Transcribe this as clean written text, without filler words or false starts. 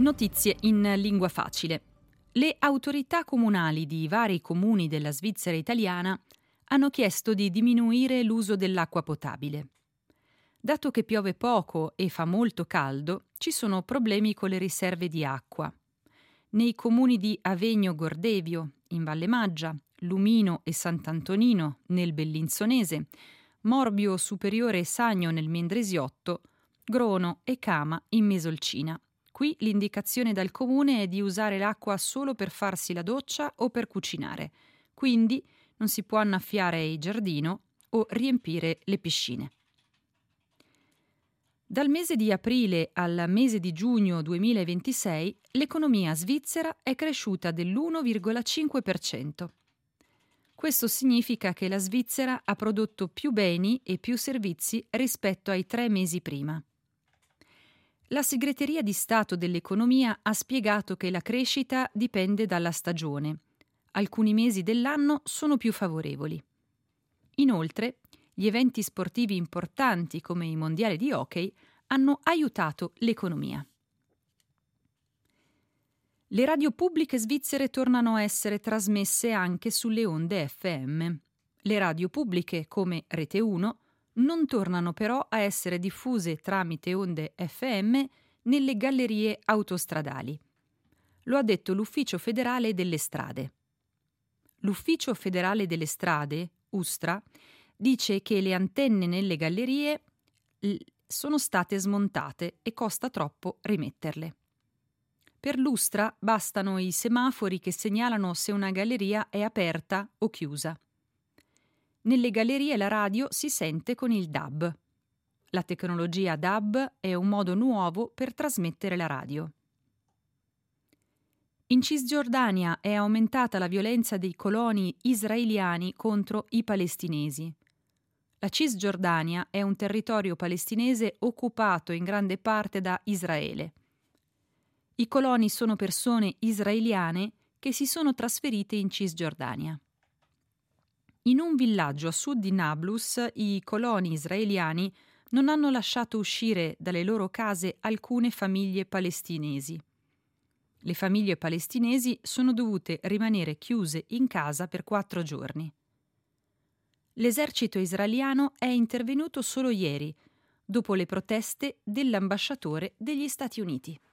Notizie in lingua facile. Le autorità comunali di vari comuni della Svizzera italiana hanno chiesto di diminuire l'uso dell'acqua potabile. Dato che piove poco e fa molto caldo, ci sono problemi con le riserve di acqua. Nei comuni di Avegno Gordevio, in Valle Maggia, Lumino e Sant'Antonino, nel Bellinzonese, Morbio Superiore e Sagno nel Mendrisiotto, Grono e Cama in Mesolcina. Qui l'indicazione dal comune è di usare l'acqua solo per farsi la doccia o per cucinare, quindi non si può annaffiare il giardino o riempire le piscine. Dal mese di aprile al mese di giugno 2026 l'economia svizzera è cresciuta dell'1,5%. Questo significa che la Svizzera ha prodotto più beni e più servizi rispetto ai 3 mesi prima. La Segreteria di Stato dell'Economia ha spiegato che la crescita dipende dalla stagione. Alcuni mesi dell'anno sono più favorevoli. Inoltre, gli eventi sportivi importanti come i mondiali di hockey hanno aiutato l'economia. Le radio pubbliche svizzere tornano a essere trasmesse anche sulle onde FM. Le radio pubbliche, come Rete 1, non tornano però a essere diffuse tramite onde FM nelle gallerie autostradali. Lo ha detto l'Ufficio federale delle strade. L'Ufficio federale delle strade, USTRA, dice che le antenne nelle gallerie sono state smontate e costa troppo rimetterle. Per l'USTRA bastano i semafori che segnalano se una galleria è aperta o chiusa. Nelle gallerie la radio si sente con il DAB. La tecnologia DAB è un modo nuovo per trasmettere la radio. In Cisgiordania è aumentata la violenza dei coloni israeliani contro i palestinesi. La Cisgiordania è un territorio palestinese occupato in grande parte da Israele. I coloni sono persone israeliane che si sono trasferite in Cisgiordania. In un villaggio a sud di Nablus, i coloni israeliani non hanno lasciato uscire dalle loro case alcune famiglie palestinesi. Le famiglie palestinesi sono dovute rimanere chiuse in casa per 4 giorni. L'esercito israeliano è intervenuto solo ieri, dopo le proteste dell'ambasciatore degli Stati Uniti.